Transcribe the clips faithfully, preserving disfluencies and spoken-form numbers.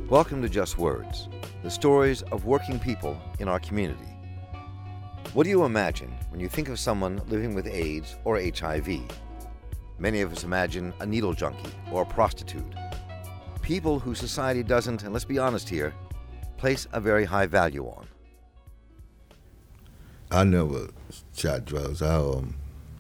Welcome to Just Words, the stories of working people in our community. What do you imagine when you think of someone living with AIDS or H I V? Many of us imagine a needle junkie or a prostitute. People who society doesn't, and let's be honest here, place a very high value on. I never shot drugs. I um,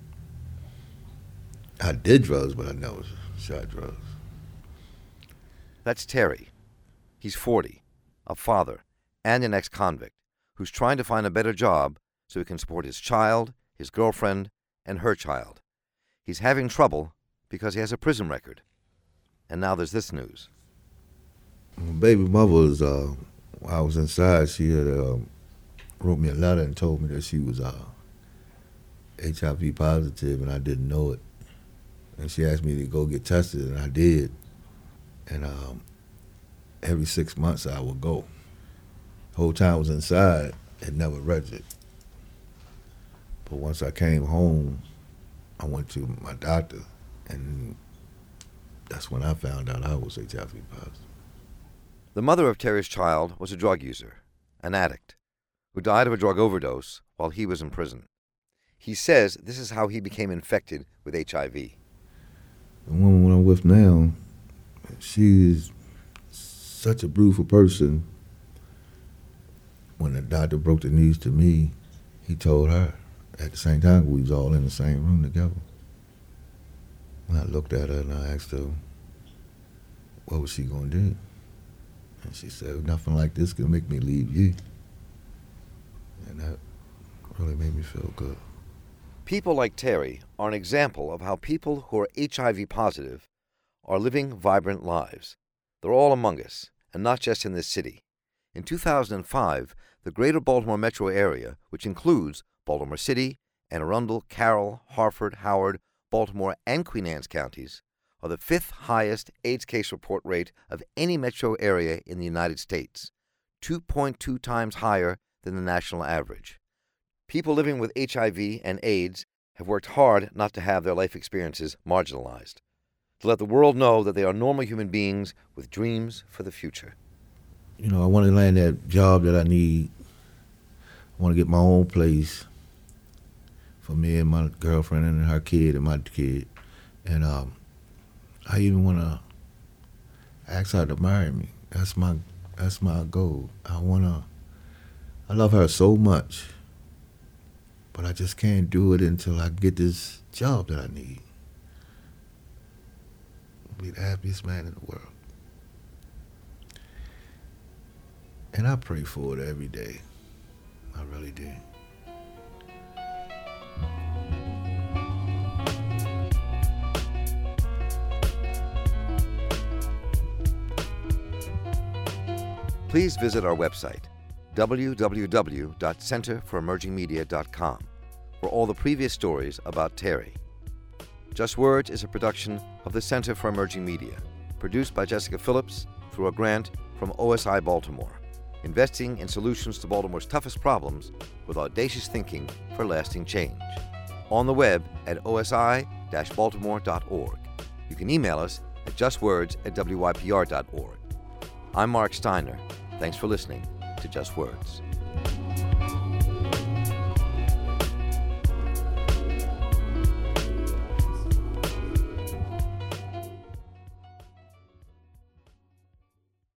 I did drugs, but I never shot drugs. That's Terry. He's forty, a father, and an ex-convict who's trying to find a better job so he can support his child, his girlfriend, and her child. He's having trouble because he has a prison record. And now there's this news. My baby mother was, uh, while I was inside, she had uh, wrote me a letter and told me that she was uh, H I V positive, and I didn't know it. And she asked me to go get tested, and I did. And um, every six months I would go. The whole time I was inside, it never registered. But once I came home, I went to my doctor, and that's when I found out I was H I V positive. The mother of Terry's child was a drug user, an addict, who died of a drug overdose while he was in prison. He says this is how he became infected with H I V. The woman I'm with now, she's such a beautiful person. When the doctor broke the news to me, he told her. At the same time, we was all in the same room together. I looked at her and I asked her, what was she gonna do? And she said, nothing like this can make me leave you. And that really made me feel good. People like Terry are an example of how people who are H I V positive are living vibrant lives. They're all among us, and not just in this city. In two thousand five, the greater Baltimore metro area, which includes Baltimore City, Anne Arundel, Carroll, Harford, Howard, Baltimore, and Queen Anne's counties, are the fifth highest AIDS case report rate of any metro area in the United States, two point two times higher than the national average. People living with H I V and AIDS have worked hard not to have their life experiences marginalized, to let the world know that they are normal human beings with dreams for the future. You know, I want to land that job that I need. I want to get my own place for me and my girlfriend and her kid and my kid. And um, I even want to ask her to marry me. That's my that's my goal. I want to, I love her so much, but I just can't do it until I get this job that I need. I'll be the happiest man in the world. And I pray for it every day. I really do. Please visit our website, w w w dot center for emerging media dot com, for all the previous stories about Terry. Just Words is a production of the Center for Emerging Media, produced by Jessica Phillips through a grant from O S I Baltimore, investing in solutions to Baltimore's toughest problems with audacious thinking for lasting change. On the web at o s i dash baltimore dot org. You can email us at justwords at w y p r dot org. I'm Mark Steiner. Thanks for listening to Just Words.